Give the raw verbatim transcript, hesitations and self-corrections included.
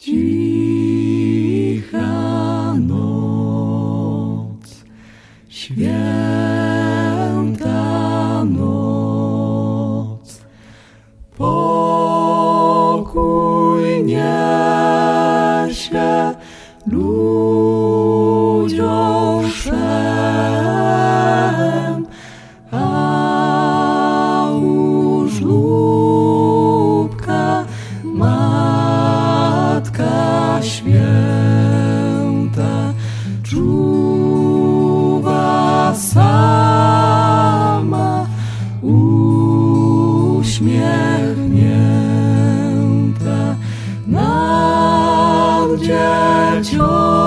Cicha noc, święta noc, pokój niesie ludziom wszem, a u żłóbka Matka Święta czuwa sama, uśmiechnięta nad dziecią.